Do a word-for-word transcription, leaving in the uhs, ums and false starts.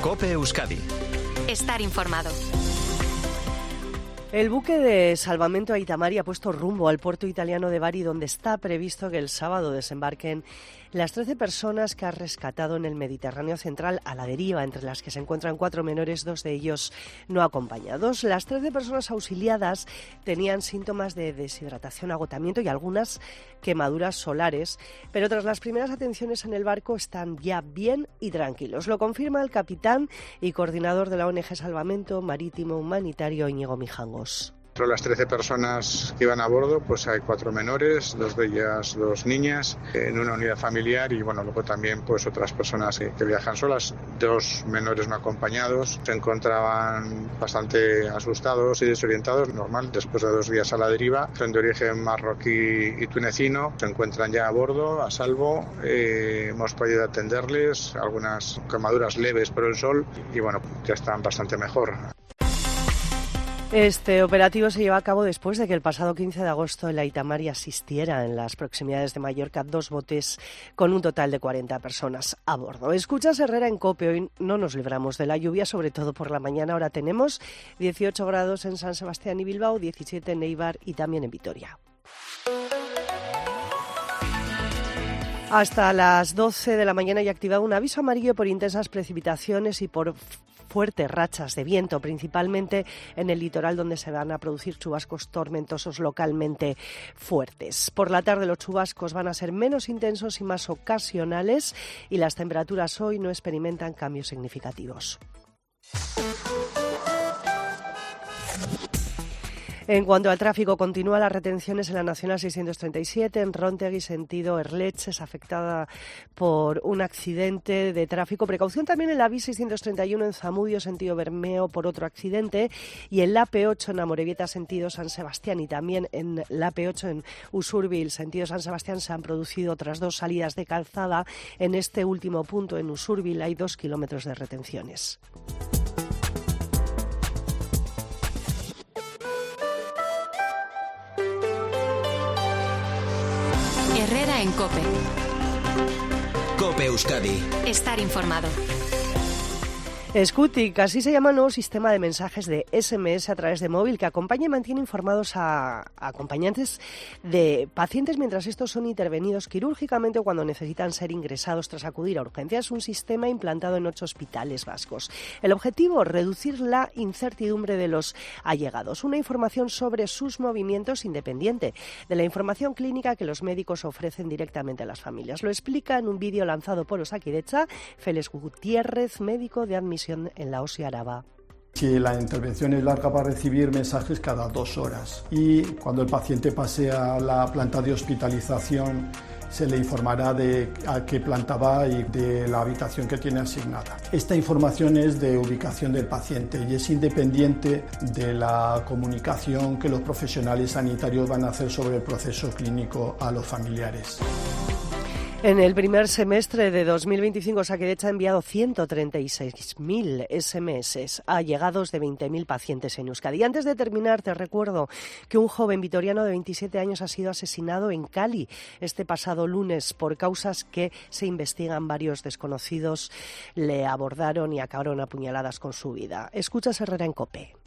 COPE Euskadi. Estar informado. El buque de salvamento Aita Mari ha puesto rumbo al puerto italiano de Bari, donde está previsto que el sábado desembarquen las trece personas que ha rescatado en el Mediterráneo central a la deriva, entre las que se encuentran cuatro menores, dos de ellos no acompañados. Las trece personas auxiliadas tenían síntomas de deshidratación, agotamiento y algunas quemaduras solares, pero tras las primeras atenciones en el barco están ya bien y tranquilos. Lo confirma el capitán y coordinador de la O N G Salvamento Marítimo Humanitario, Íñigo Mijangos. Entre las trece personas que iban a bordo, pues hay cuatro menores, dos de ellas dos niñas, en una unidad familiar y bueno, luego también pues otras personas que, que viajan solas, dos menores no acompañados. Se encontraban bastante asustados y desorientados, normal, después de dos días a la deriva. Son de origen marroquí y tunecino, se encuentran ya a bordo, a salvo. Eh, hemos podido atenderles, algunas quemaduras leves por el sol y bueno, ya están bastante mejor. Este operativo se lleva a cabo después de que el pasado quince de agosto el Aita Mari asistiera en las proximidades de Mallorca dos botes con un total de cuarenta personas a bordo. Escuchas Herrera en COPE. Hoy no nos libramos de la lluvia, sobre todo por la mañana. Ahora tenemos dieciocho grados en San Sebastián y Bilbao, diecisiete en Eibar y también en Vitoria. Hasta las doce de la mañana hay activado un aviso amarillo por intensas precipitaciones y por fuertes rachas de viento, principalmente en el litoral, donde se van a producir chubascos tormentosos localmente fuertes. Por la tarde los chubascos van a ser menos intensos y más ocasionales y las temperaturas hoy no experimentan cambios significativos. En cuanto al tráfico, continúan las retenciones en la Nacional seiscientos treinta y siete, en Rontegui, sentido Erleche, es afectada por un accidente de tráfico. Precaución también en la B I seiscientos treinta y uno en Zamudio, sentido Bermeo, por otro accidente. Y en la A P ocho en Amorebieta, sentido San Sebastián, y también en la A P ocho en Usurbil, sentido San Sebastián, se han producido otras dos salidas de calzada. En este último punto, en Usurbil, hay dos kilómetros de retenciones. Herrera en COPE. COPE Euskadi. Estar informado. Scutic, así se llama el nuevo sistema de mensajes de ese eme ese a través de móvil que acompaña y mantiene informados a, a acompañantes de pacientes mientras estos son intervenidos quirúrgicamente o cuando necesitan ser ingresados tras acudir a urgencias. Es un sistema implantado en ocho hospitales vascos. El objetivo, reducir la incertidumbre de los allegados. Una información sobre sus movimientos independiente de la información clínica que los médicos ofrecen directamente a las familias. Lo explica en un vídeo lanzado por Osakidetza Félix Gutiérrez, médico de admisión en la OSI Araba. Que la intervención es larga para recibir mensajes cada dos horas y cuando el paciente pase a la planta de hospitalización se le informará de a qué planta va y de la habitación que tiene asignada. Esta información es de ubicación del paciente y es independiente de la comunicación que los profesionales sanitarios van a hacer sobre el proceso clínico a los familiares. En el primer semestre de dos mil veinticinco, Osakidetza ha enviado ciento treinta y seis mil ese eme eses a llegados de veinte mil pacientes en Euskadi. Y antes de terminar, te recuerdo que un joven vitoriano de veintisiete años ha sido asesinado en Cali este pasado lunes por causas que se investigan. Varios desconocidos le abordaron y acabaron a puñaladas con su vida. Escuchas Herrera en COPE.